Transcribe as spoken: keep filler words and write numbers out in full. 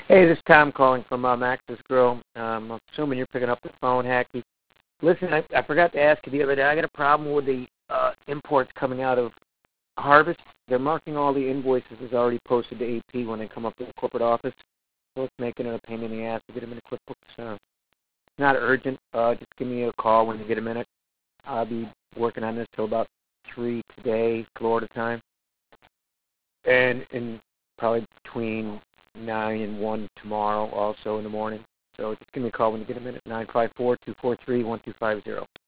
Hey, this is Tom calling from uh, Max's Grill. Um, I'm assuming you're picking up the phone, Hacky. Listen, I, I forgot to ask you the other day. I got a problem with the uh, imports coming out of Harvest. They're marking all the invoices as already posted to A P when they come up to the corporate office. So it's making it a pain in the ass to get them in the QuickBooks. Uh, it's not urgent. Uh, just give me a call when you get a minute. I'll be working on this till about three today, Florida time, and and probably between nine and one tomorrow, also in the morning. So just give me a call when you get a minute. Nine five four two four three one two five zero.